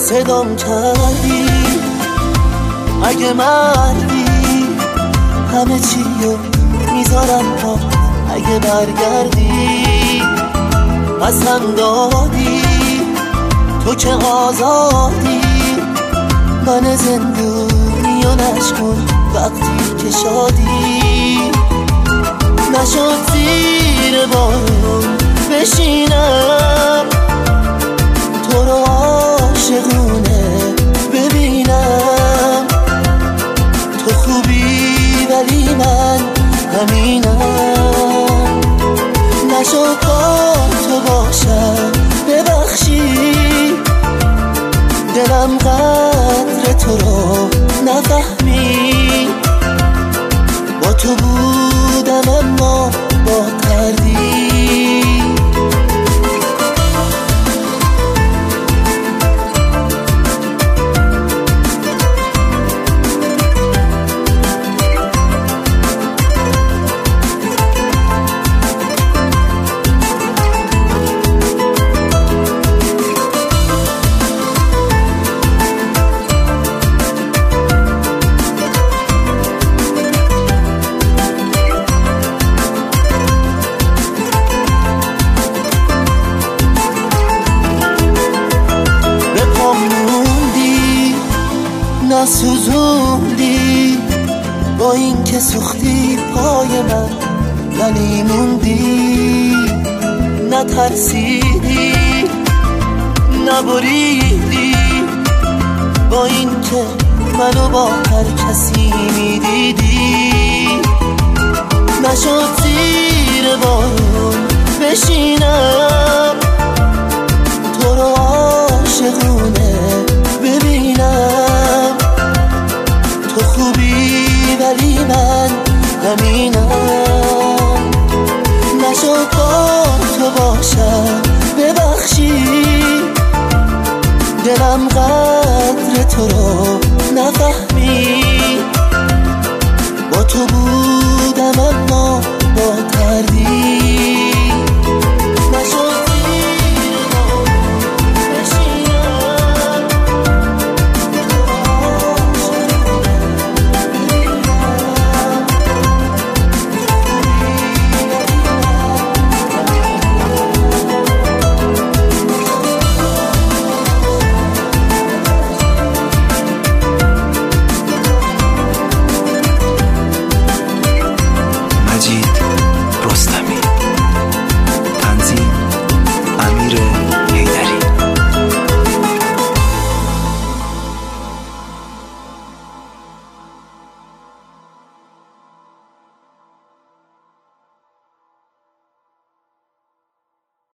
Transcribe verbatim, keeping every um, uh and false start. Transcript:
صدام کردی، اگه مردی همه چیو میذارم پا، اگه برگردی قسم دادی تو که آزادی، من زندونی و نشکن وقتی که شادی. نشد زیر بارون بشینم تو رو عاشقونه ببینم، تو خوبی ولی من همینم. نشد با تو باشم ببخشی، دلم قدر تو رو نفهمی، با تو بودم اما با کردی. نسوزوندی با این که سوختی پای من، ولی موندی، نترسیدی نبریدی، با این که منو با هر کسی میدیدی. نشد زیر بارون بشینم تو رو عاشقونه ببینم، تو خوبی ولی من همینم. نشد با تو باشم ببخشی، دلم قدر تو رو نفهمی،